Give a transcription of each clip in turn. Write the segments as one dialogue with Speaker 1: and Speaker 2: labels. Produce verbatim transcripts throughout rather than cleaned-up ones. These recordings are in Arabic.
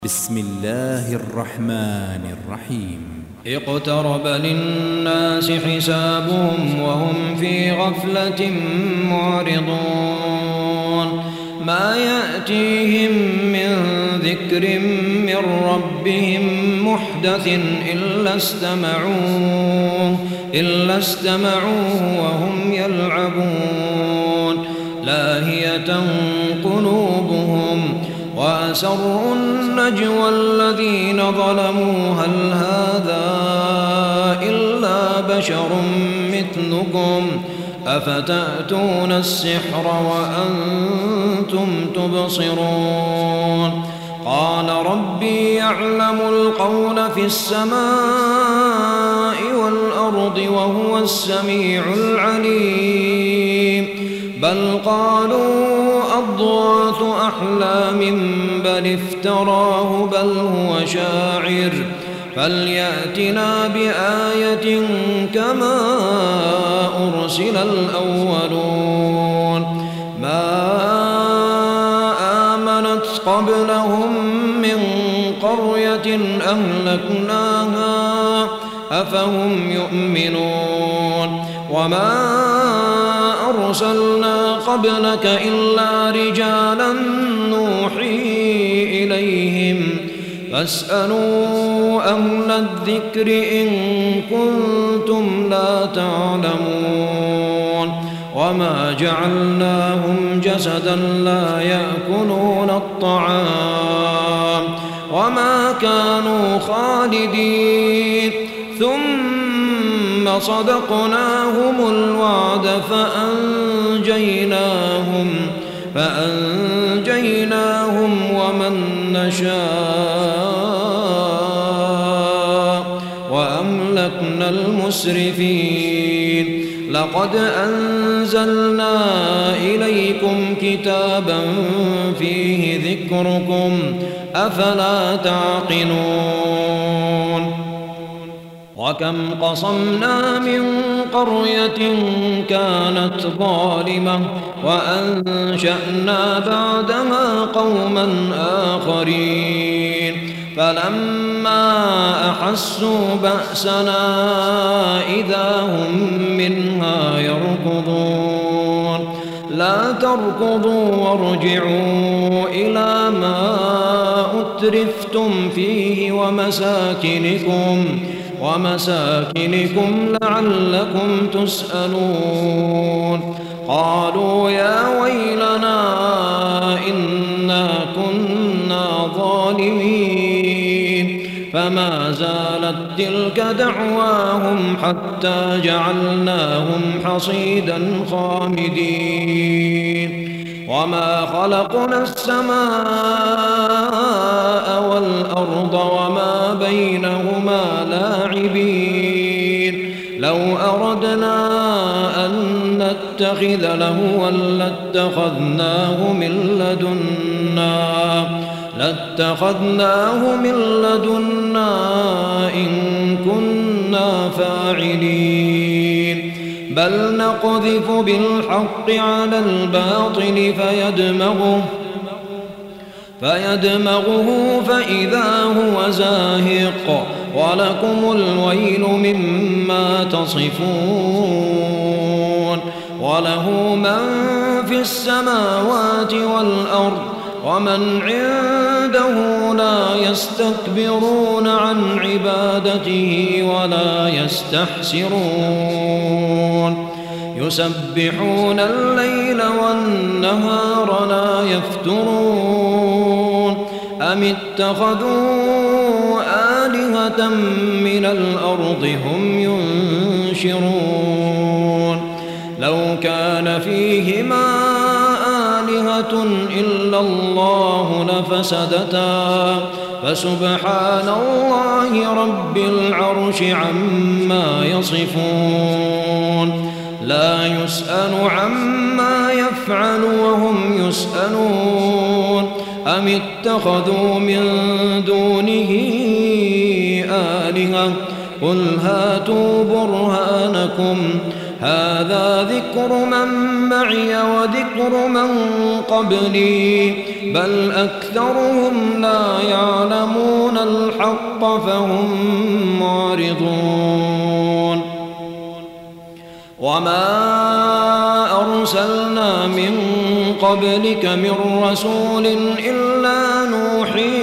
Speaker 1: بسم الله الرحمن الرحيم
Speaker 2: اقترب للناس حسابهم وهم في غفلة معرضون ما يأتيهم من ذكر من ربهم محدث إلا استمعوه إلا استمعوه وهم يلعبون لاهية قلوبهم وأسروا النجوى الذين ظلموا هل هذا إلا بشر مثلكم أفتأتون السحر وأنتم تبصرون قال ربي يعلم القول في السماء والأرض وهو السميع العليم بل قالوا أضغاث أحلام بل افتراه بل هو شاعر فليأتنا بآية كما أرسل الأولون ما آمنت قبلهم من قرية أهلكناها أفهم يؤمنون وما أرسلنا قبلك إلا رجالا نوحي إليهم فاسألوا أهل الذكر إن كنتم لا تعلمون وما جعلناهم جسدا لا يأكلون الطعام وما كانوا خالدين ثم صدقناهم الوعد فأنجيناهم فأنجيناهم ومن نشاء وأملكنا المسرفين لقد أنزلنا إليكم كتابا فيه ذكركم أفلا تعقلون وكم قصمنا من قرية كانت ظالمة وأنشأنا بعدها قوما آخرين فلما أحسوا بأسنا إذا هم منها يركضون لا تركضوا وارجعوا إلى ما أترفتم فيه ومساكنكم ومساكنكم لعلكم تسألون قالوا يا ويلنا إنا كنا ظالمين فما زالت تلك دعواهم حتى جعلناهم حصيدا خامدين وما خلقنا السماء والأرض وما بينهما لاعبين لو أردنا أن نتخذ لهوا لاتخذناه من لدنا لاتخذناه من لدنا إن كنا فاعلين بل نقذف بالحق على الباطل فيدمغه فيدمغه فإذا هو زاهق ولكم الويل مما تصفون وله من في السماوات والأرض ومن عنده لا يستكبرون عن عبادته ولا يستحسرون يسبحون الليل والنهار لا يفترون أم اتخذوا آلهة من الأرض هم ينشرون لو كان فيهما آلهة إلا الله لفسدتا فسبحان الله رب العرش عما يصفون لا يسأل عما يفعل وهم يسألون أم اتخذوا من دونه آلهة قل هاتوا برهانكم هذا ذكر من معي وذكر من قبلي بل أكثرهم لا يعلمون الحق فهم معرضون وما أرسلنا من قبلك من رسول إلا نوحي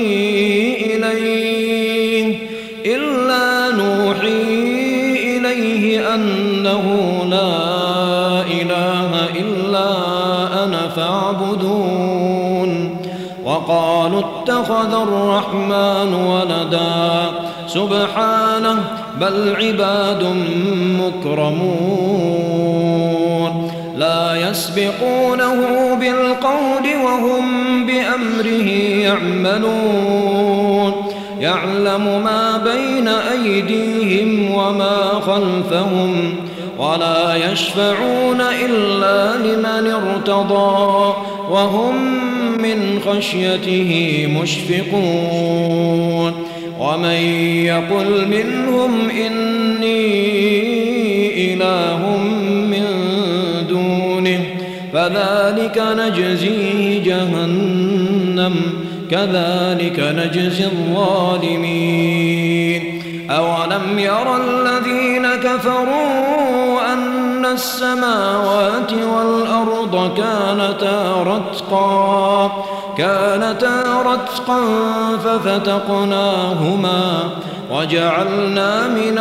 Speaker 2: إليه إلا نوحي إليه أنه لا إله إلا أنا فاعبدون وقالوا اتخذ الرحمن ولدا سبحانه بل عباد مكرمون لا يسبقونه بالقول وهم بأمره يعملون يعلم ما بين أيديهم وما خلفهم ولا يشفعون إلا لمن ارتضى وهم من خشيته مشفقون ومن يقل منهم إني إله من دونه فذلك نجزيه جهنم كذلك نجزي الظالمين أولم يرى الذين كفروا أن السماوات والأرض كانتا رتقا كانتا رتقا ففتقناهما وجعلنا من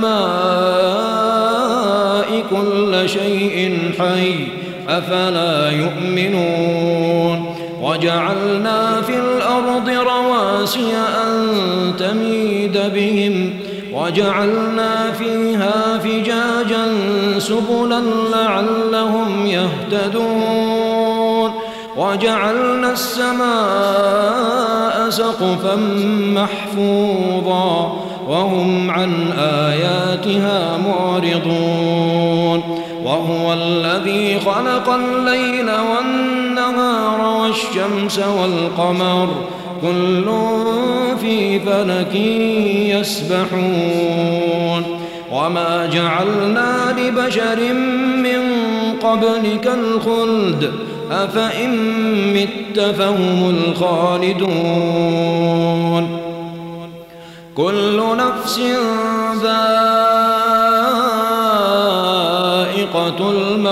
Speaker 2: الماء كل شيء حي أفلا يؤمنون وجعلنا في الأرض رواسي أن تميد بهم وجعلنا فيها فجاجا سبلا لعلهم يهتدون وجعلنا السماء سقفا محفوظا وهم عن آياتها معرضون وهو الذي خلق الليل والنهار والشمس والقمر كل في فلك يسبحون وما جعلنا لبشر من قبلك الخلد أفإن مت فهم الخالدون كل نفس ذائقة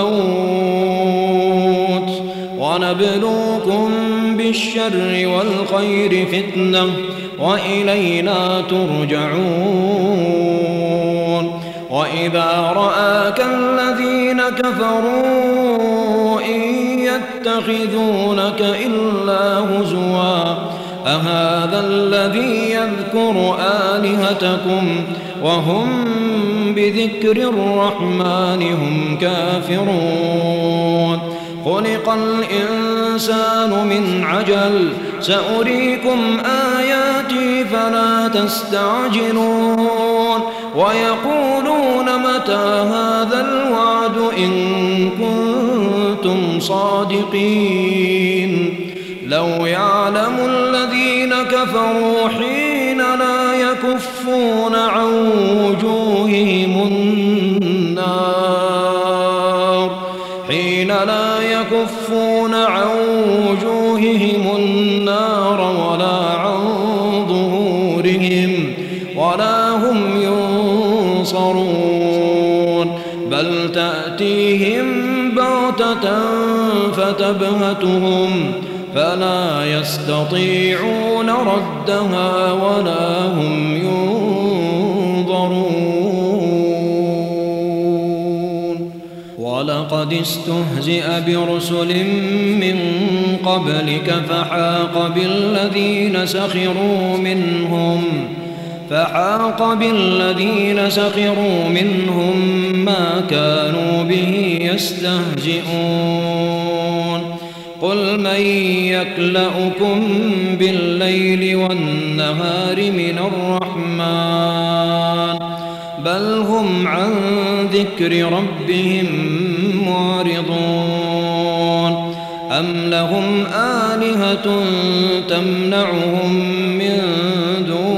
Speaker 2: الموت ونبلوكم بالشر والخير فتنة وإلينا ترجعون وإذا رآك الذين كفروا إن يتخذونك إلا هزوا أهذا الذي يذكر آلهتكم وهم بذكر الرحمن هم كافرون خلق الإنسان من عجل سأريكم آياتي فلا تستعجلون ويقولون متى هذا الوعد إن كنتم صادقين لو يعلم الذين كفروا حين لا يكفون عن وجوههم النار حين لا يكفون عن وجوههم النار ولا عن ظهورهم ولا هم ينصرون بل تأتيهم بغتة فتبهتهم فلا يستطيعون ردها ولا هم ينظرون ولقد استهزئ برسل من قبلك فحاق بالذين سخروا منهم فحاق بالذين سخروا منهم ما كانوا به يستهزئون قل من يكلؤكم بالليل والنهار من الرحمن بل هم عن ذكر ربهم معرضون أم لهم آلهة تمنعهم من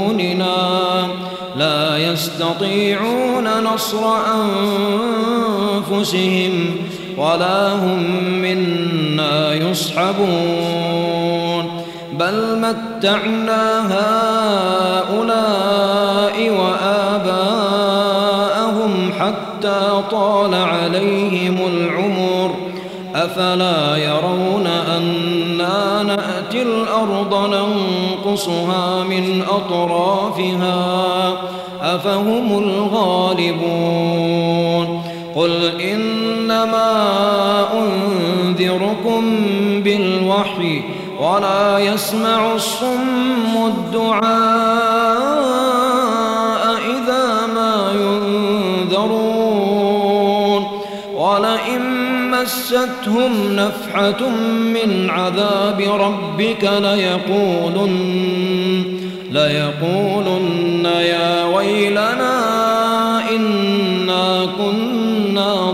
Speaker 2: دوننا لا يستطيعون نصر أنفسهم ولا هم منا يصحبون بل متعنا هؤلاء وآباءهم حتى طال عليهم العمر أفلا يرون أنا نأتي الأرض ننقصها من أطرافها أفهم الغالبون قل إنما أنذركم بالوحي ولا يسمع الصم الدعاء إذا ما ينذرون ولئن مستهم نفحة من عذاب ربك ليقولن ليقولن يا ويلنا إنا كنا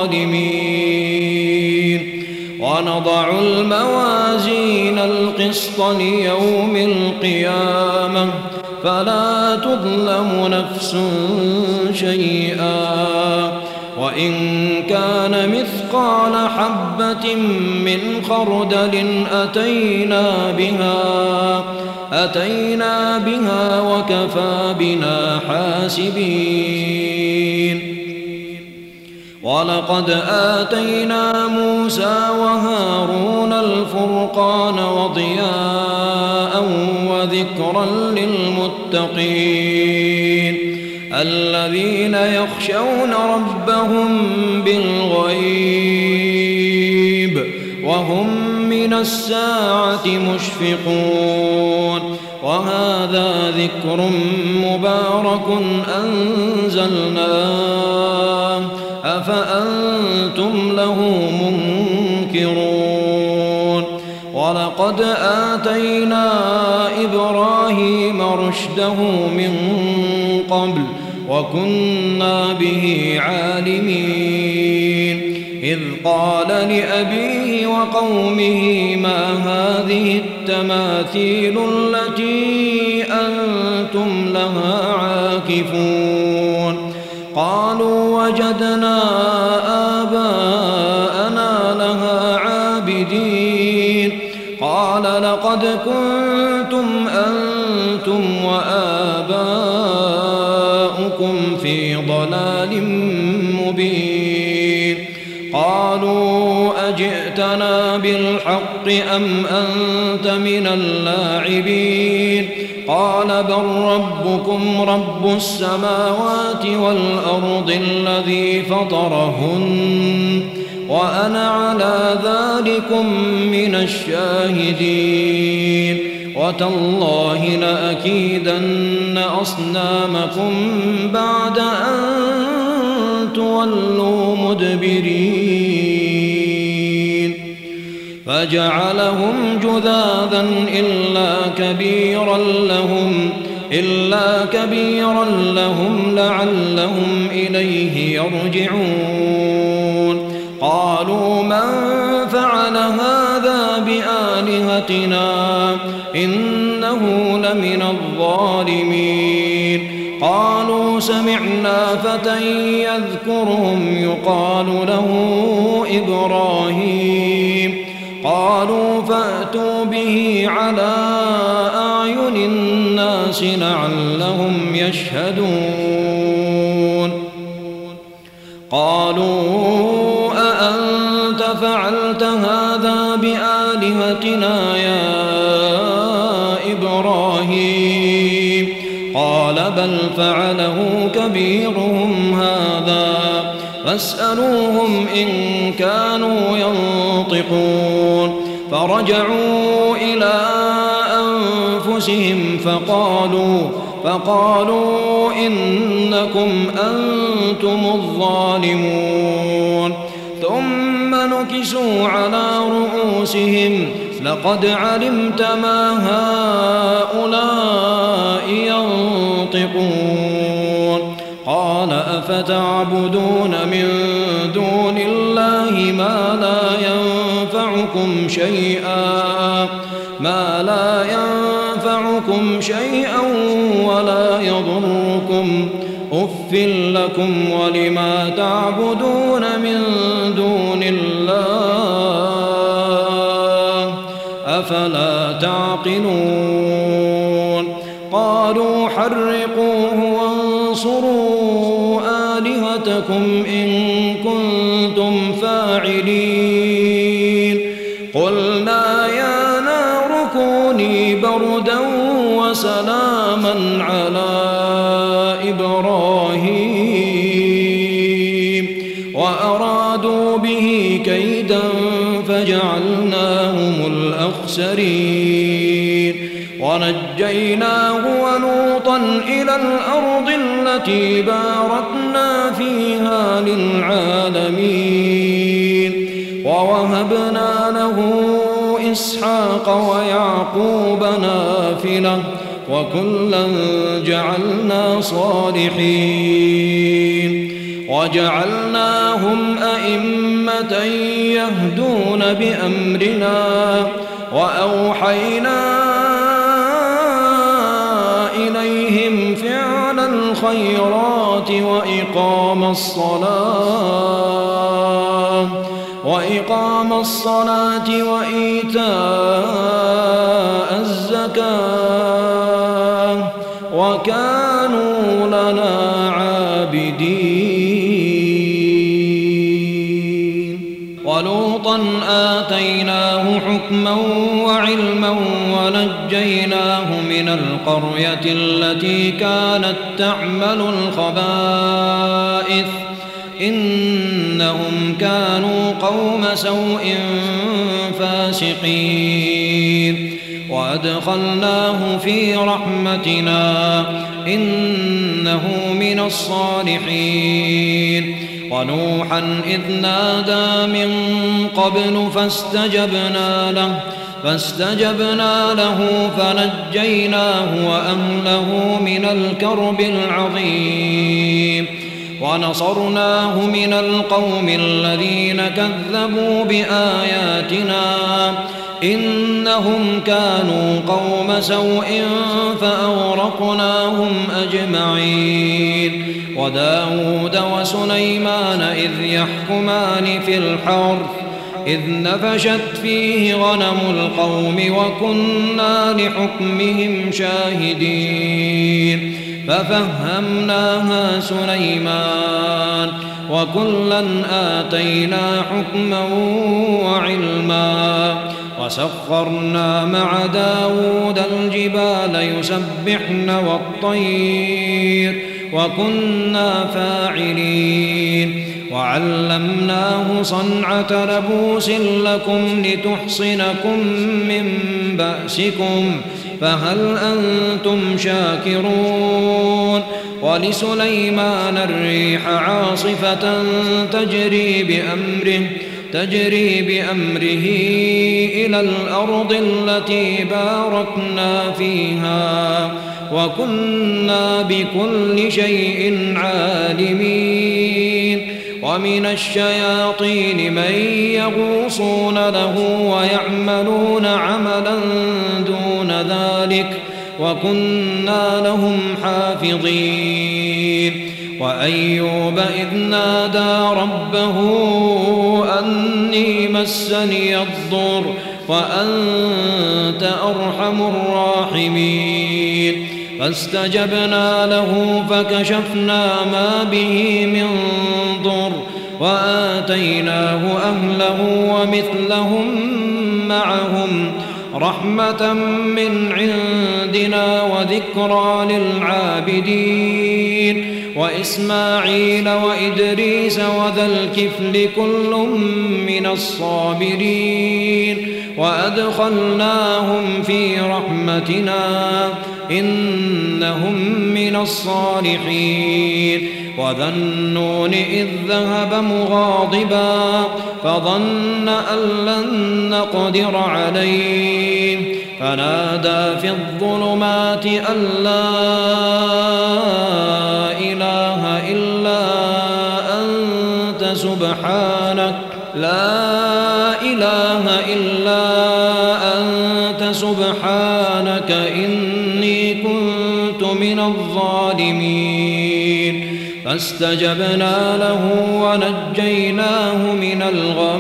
Speaker 2: ظالمين ونضع الموازين القسط ليوم القيامة فلا تظلم نفس شيئا وإن كان مثقال حبة من خردل أتينا بها أتينا بها وكفى بنا حاسبين ولقد آتينا موسى وهارون الفرقان وضياء وذكرا للمتقين الذين يخشون ربهم بالغيب وهم من الساعة مشفقون وهذا ذكر مبارك أنزلناه أفأنتم له منكرون ولقد آتينا إبراهيم رشده من قبل وكنا به عالمين إذ قال لأبيه وقومه ما هذه التماثيل التي أنتم لها عاكفون قالوا وجدنا آباءنا لها عابدين قال لقد كنتم أنتم وآباؤكم في ضلال مبين قالوا أجئتنا بالحق أم أنت من اللاعبين قال بل ربكم رب السماوات والأرض الذي فطرهن وأنا على ذلكم من الشاهدين وتالله لأكيدن أصنامكم بعد أن تولوا مدبرين فجعلهم جذاذا إلا كبيرا لهم إلا كبيرا لهم لعلهم إليه يرجعون قالوا من فعل هذا بآلهتنا إنه لمن الظالمين قالوا سمعنا فتى يذكرهم يقال له إبراهيم قالوا فأتوا به على أعين الناس لعلهم يشهدون قالوا أأنت فعلت هذا بآلهتنا يا إبراهيم قال بل فعله كبيرهم هذا فاسألوهم إن كانوا ينطقون فرجعوا إلى أنفسهم فقالوا فقالوا إنكم أنتم الظالمون ثم نكسوا على رؤوسهم لقد علمت ما هؤلاء ينطقون قال أفتعبدون من دون الله ما لا ينفعكم شيئا ما لا ينفعكم شيئا ولا يضركم أف لكم ولما تعبدون من دون الله أفلا تعقلون قالوا حرقوه وانصروا آلهتكم إن كنتم فاعلين قلنا يا نار كوني بردا وسلاما على إبراهيم وأرادوا به كيدا فجعلناهم الأخسرين ونجيناه ولوطا إلى الأرض التي باركنا فيها للعالمين ووهبنا له إسحاق ويعقوب نافلة وكلا جعلنا صالحين وجعلناهم أئمة يهدون بأمرنا وأوحينا إليهم فعل الخيرات وإقام الصلاة وإقام الصلاة وإيتاء الزكاة وكانوا لنا عابدين ولوطا آتيناه حكما وعلما ونجيناه من القرية التي كانت تعمل الخبائث إنهم كانوا قوم سوء فاسقين وأدخلناه في رحمتنا إنه من الصالحين ونوحا إذ نادى من قبل فاستجبنا له فاستجبنا له فنجيناه وأهله من الكرب العظيم ونصرناه من القوم الذين كذبوا بآياتنا إنهم كانوا قوم سوء فأغرقناهم أجمعين وداود وسليمان إذ يحكمان في الحرث إذ نفشت فيه غنم القوم وكنا لحكمهم شاهدين ففهمناها سليمان وكلا آتينا حكما وعلما وسخرنا مع داود الجبال يسبحن والطير وكنا فاعلين وعلمناه صنعة لبوس لكم لتحصنكم من بأسكم فهل أنتم شاكرون ولسليمان الريح عاصفة تجري بأمره تجري بأمره إلى الأرض التي باركنا فيها وكنا بكل شيء عالمين ومن الشياطين من يغوصون له ويعملون عملا دون ذلك وكنا لهم حافظين وأيوب إذ نادى ربه أني مسني الضر وأنت أرحم الراحمين فاستجبنا له فكشفنا ما به من ضر وآتيناه أهله ومثلهم معهم رحمة من عندنا وذكرى للعابدين وإسماعيل وإدريس وذا الكفل كل من الصابرين وأدخلناهم في رحمتنا إنهم من الصالحين وذا النون إذ ذهب مغاضبا فظن أن لن نقدر عليه فنادى في الظلمات أن لا إله إلا أنت سبحانك لا إله إلا أنت سبحانك إني كنت من الظالمين فاستجبنا له ونجيناه من الغم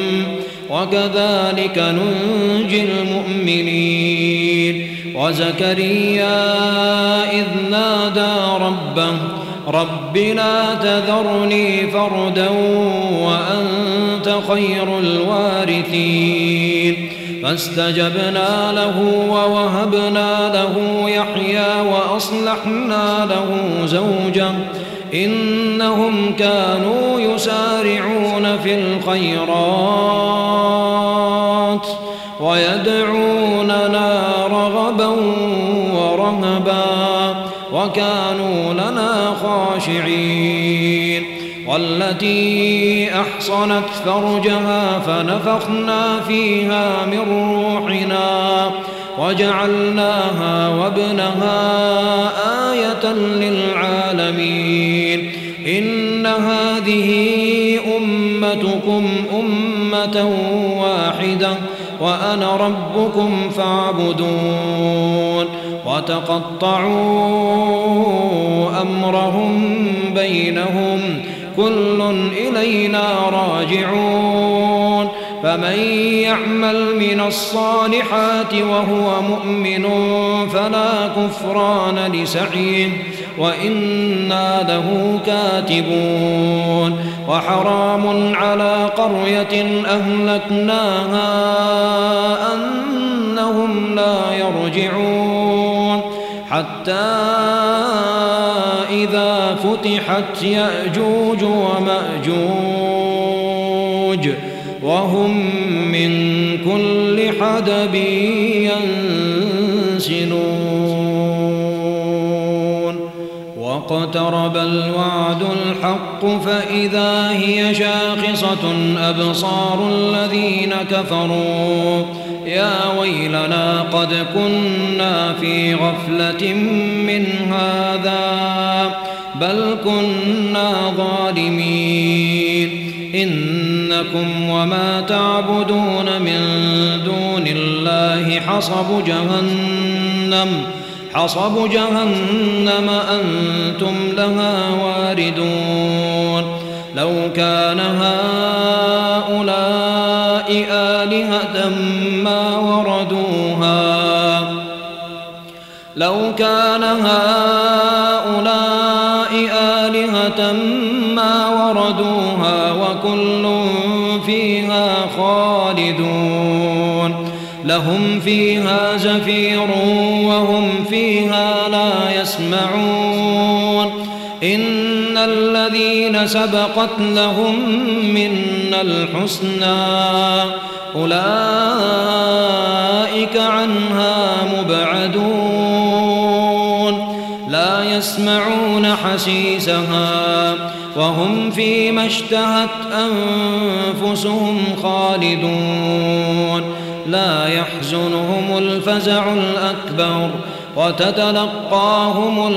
Speaker 2: وكذلك ننجي المؤمنين. وزكريا إذ نادى ربه رب لا تذرني فردا وأنت خير الوارثين فاستجبنا له ووهبنا له يحيى وأصلحنا له زوجه إنهم كانوا يسارعون في الخيرات ويدعوننا رغبا ورهبا وكانوا لنا خاشعين. والتي أحصنت فرجها فنفخنا فيها من روحنا وجعلناها وابنها آية للعالمين. إن هذه أمتكم أمة واحدة وأنا ربكم فاعبدون. وتقطعوا أمرهم بينهم كل إلينا راجعون. فمن يعمل من الصالحات وهو مؤمن فلا كفران لسعيه وإنا له كاتبون. وحرام على قرية أهلكناها أنهم لا يرجعون حتى إذا فتحت يأجوج ومأجوج وهم من كل حدب ينسلون. واقترب الوعد الحق فإذا هي شاخصة أبصار الذين كفروا يا ويلنا قد كنا في غفلة من هذا بل كنا ظالمين. إنكم وما تعبدون من دون الله حصب جهنم حصب جهنم أنتم لها واردون. لو كان هؤلاء آلهة ما وردوها لو كان هؤلاء آلهة ما وردوها وكل فيها خالدون. لهم فيها زفير وهم فيها لا يسمعون. إن الذين سبقت لهم منا الحسنى أولئك عنها مبعدون لا يسمعون حسيسها وهم فيما اشتهت أنفسهم خالدون. لا يحزنهم الفزع الأكبر وتتلقاهم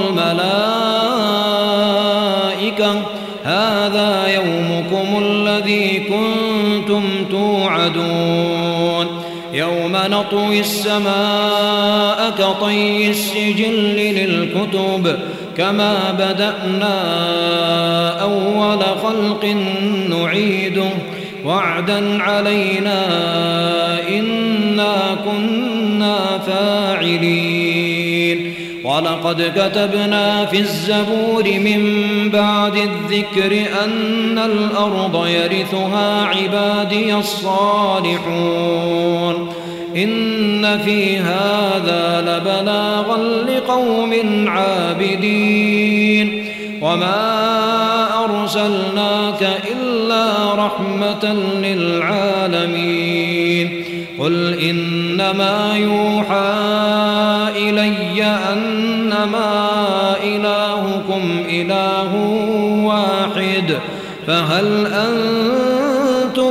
Speaker 2: الملائكة هذا يومكم الذي كنتم توعدون. يوم نطوي السماء كطي السجل للكتب كما بدأنا أول خلق نعيده وعدا علينا إنا كنا فاعلين. ولقد كتبنا في الزبور من بعد الذكر أن الأرض يرثها عبادي الصالحون. إن في هذا لبلاغا لقوم عابدين. وما أرسلناك إلا رحمة للعالمين. قل إنما يوحى إلي أنما إلهكم إله واحد فهل أنتم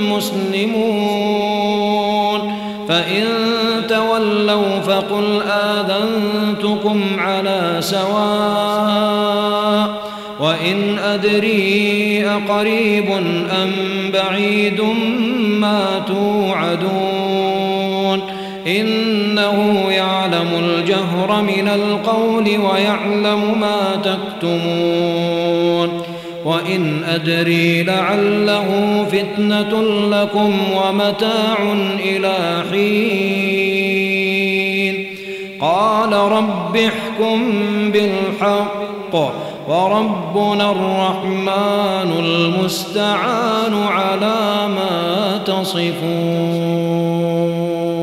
Speaker 2: مسلمون؟ فإن تولوا فقل آذنتكم على سواء وإن أدري أقريب أم بعيد ما توعدون. إنه يعلم الجهر الجهر من القول ويعلم ما تكتمون وإن أدري لعله فتنة لكم ومتاع إلى حين قال رب احكم بالحق وربنا الرحمن المستعان على ما تصفون.